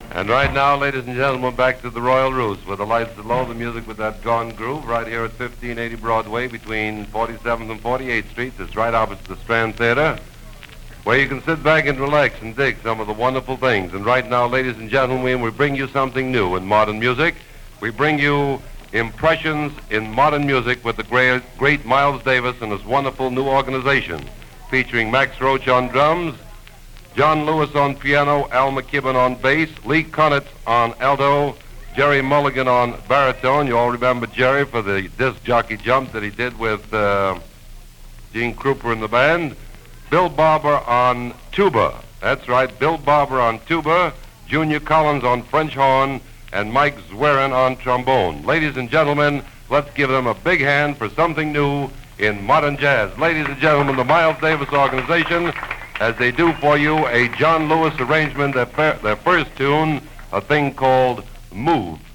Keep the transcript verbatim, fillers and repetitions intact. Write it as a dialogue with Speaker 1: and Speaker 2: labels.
Speaker 1: And right now, ladies and gentlemen, back to the Royal Roost, with the lights low, the music with that gone groove, right here at fifteen eighty Broadway between forty-seventh and forty-eighth Streets. It's right opposite the Strand Theater, where you can sit back and relax and dig some of the wonderful things. And right now, ladies and gentlemen, we bring you something new in modern music. We bring you impressions in modern music with the great, great Miles Davis and his wonderful new organization, featuring Max Roach on drums, John Lewis on piano, Al McKibben on bass, Lee Konitz on alto, Jerry Mulligan on baritone. You all remember Jerry for the disc jockey jump that he did with uh, Gene Krupa in the band. Bill Barber on tuba. That's right, Bill Barber on tuba, Junior Collins on French horn, and Mike Zwerin on trombone. Ladies and gentlemen, let's give them a big hand for something new in modern jazz. Ladies and gentlemen, the Miles Davis Organization, as they do for you a John Lewis arrangement, their, their first tune, a thing called Move.